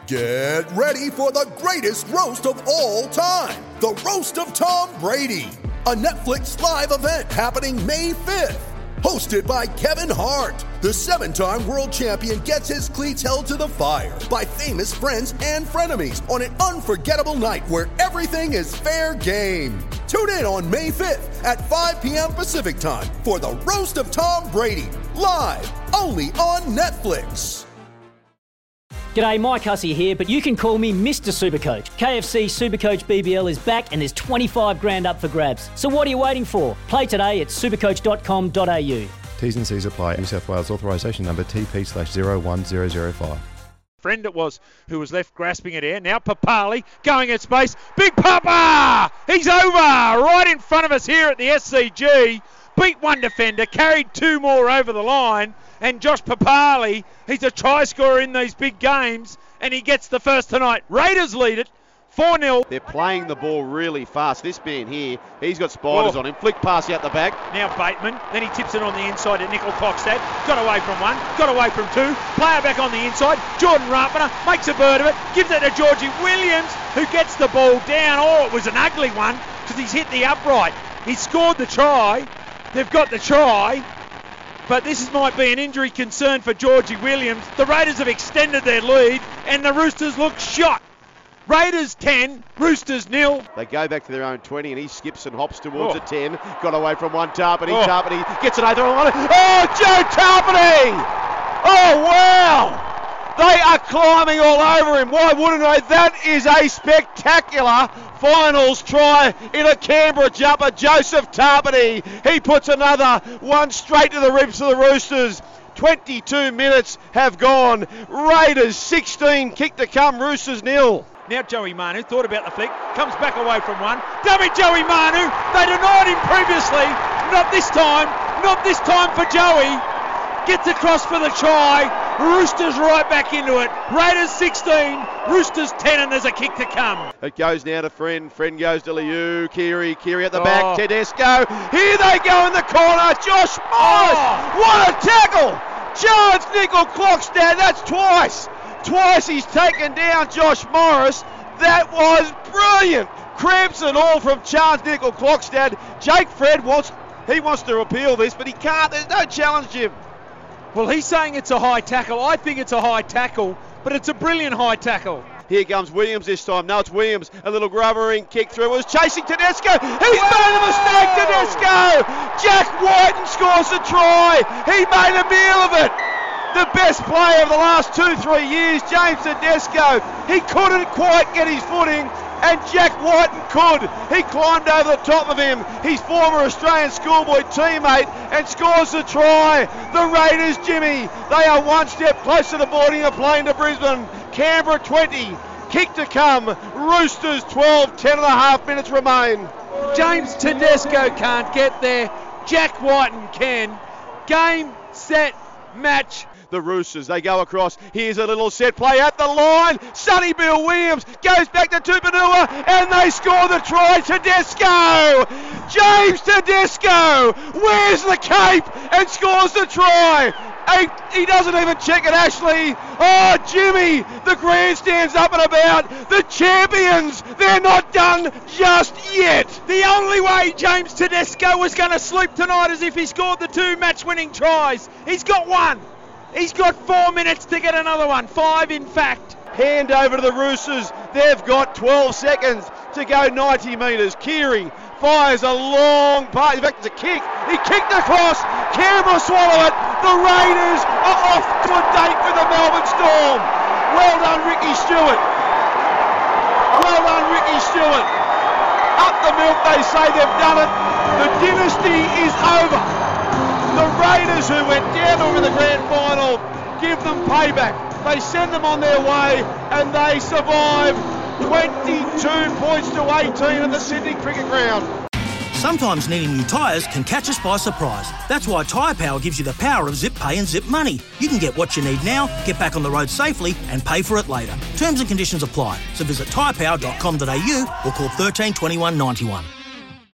Get ready for the greatest roast of all time, the Roast of Tom Brady, a Netflix live event happening May 5th. Hosted by Kevin Hart, the 7-time world champion gets his cleats held to the fire by famous friends and frenemies on an unforgettable night where everything is fair game. Tune in on May 5th at 5 p.m. Pacific time for the Roast of Tom Brady, live only on Netflix. G'day, Mike Hussey here, but you can call me Mr. Supercoach. KFC Supercoach BBL is back and there's 25 grand up for grabs. So what are you waiting for? Play today at supercoach.com.au. T's and C's apply. New South Wales authorisation number TP/01005. Friend it was who was left grasping at air. Now Papali going at space. Big Papa! He's over! Right in front of us here at the SCG. Beat one defender, carried two more over the line. And Josh Papali, he's a try scorer in these big games, and he gets the first tonight. Raiders lead it 4-0. They're playing the ball really fast. This man here, he's got spiders on him. Flick pass out the back. Now Bateman, then he tips it on the inside to Nickel Cockstad. Got away from one, got away from two. Player back on the inside. Jordan Rapana makes a bird of it, gives it to Georgie Williams, who gets the ball down. Oh, it was an ugly one because he's hit the upright. He scored the try. They've got the try. But this might be an injury concern for Georgie Williams. The Raiders have extended their lead and the Roosters look shot. Raiders 10, Roosters 0. They go back to their own 20 and he skips and hops towards the 10. Got away from one Tarpany. Tarpany gets it over on it. Oh, Joe Tarpany! Oh, wow! They are climbing all over him. Why wouldn't they? That is a spectacular finals try in a Canberra jumper. Joseph Tarpany. He puts another one straight to the ribs of the Roosters. 22 minutes have gone. Raiders 16, kick to come, Roosters 0. Now Joey Manu thought about the flick, comes back away from one. Dummy Joey Manu. They denied him previously. Not this time for Joey. Gets across for the try. Roosters right back into it. Raiders 16, Roosters 10, and there's a kick to come. It goes now to Friend. Friend goes to Liu. Kiri at the back. Tedesco. Here they go in the corner. Josh Morris. What a tackle. Charge Nickel Clockstad. That's twice. Twice he's taken down Josh Morris. That was brilliant. Cramps and all from Charles Nickel Clockstad. Jake Fred wants to appeal this, but he can't. There's no challenge, Jim. Well, he's saying it's a high tackle. I think it's a high tackle, but it's a brilliant high tackle. Here comes Williams this time. No, it's Williams. A little grubbering kick through. It was chasing Tedesco. He's made a mistake, Tedesco. Jack Whiten scores the try. He made a meal of it. The best player of the last 2-3 years, James Tedesco. He couldn't quite get his footing, and Jack Whiten could. He climbed over the top of him, his former Australian schoolboy teammate, and scores the try. The Raiders, Jimmy, they are one step closer to boarding a plane to Brisbane. Canberra 20, kick to come. Roosters 12, 10.5 minutes remain. James Tedesco can't get there. Jack Whiten can. Game, set, match. The Roosters, they go across. Here's a little set play at the line. Sonny Bill Williams goes back to Tupanua and they score the try. Tedesco! James Tedesco wears the cape and scores the try. He doesn't even check it, Ashley. Oh, Jimmy, the grandstand's up and about. The champions, they're not done just yet. The only way James Tedesco was going to sleep tonight is if he scored the two match-winning tries. He's got one. He's got 4 minutes to get another one. 5, in fact. Hand over to the Roosters. They've got 12 seconds to go 90 metres. Keary fires a long pass. In fact, it's a kick. He kicked across. Canberra swallow it. The Raiders are off to a date with the Melbourne Storm. Well done, Ricky Stewart. Well done, Ricky Stewart. Up the milk, they say they've done it. The dynasty is over. The Raiders, who went down to them in the grand final, give them payback. They send them on their way and they survive. 22 points to 18 at the Sydney Cricket Ground. Sometimes needing new tyres can catch us by surprise. That's why Tyre Power gives you the power of Zip Pay and Zip Money. You can get what you need now, get back on the road safely and pay for it later. Terms and conditions apply. So visit tyrepower.com.au or call 13 21 91.